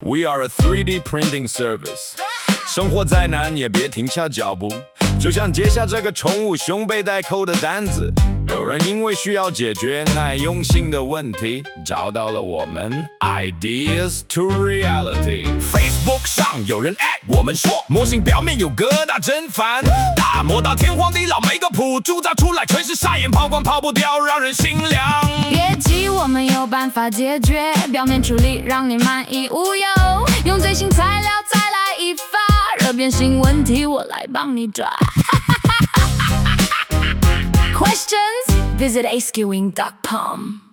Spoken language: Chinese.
We are a 3D printing service. 生活再难也别停下脚步，就像接下这个宠物熊背带扣的单子。有人因为需要解决耐用性的问题，找到了我们 Ideas to Reality。Facebook 上有人我们说，模型表面有疙瘩真烦，打磨到天荒地老，每个谱铸造出来全是沙眼，抛光抛不掉，让人心凉。 别急，我们有办法解决，表面处理让你满意无忧，用最新材料再来一发，热变形问题我来帮你抓。Questions? Visit asquing.com.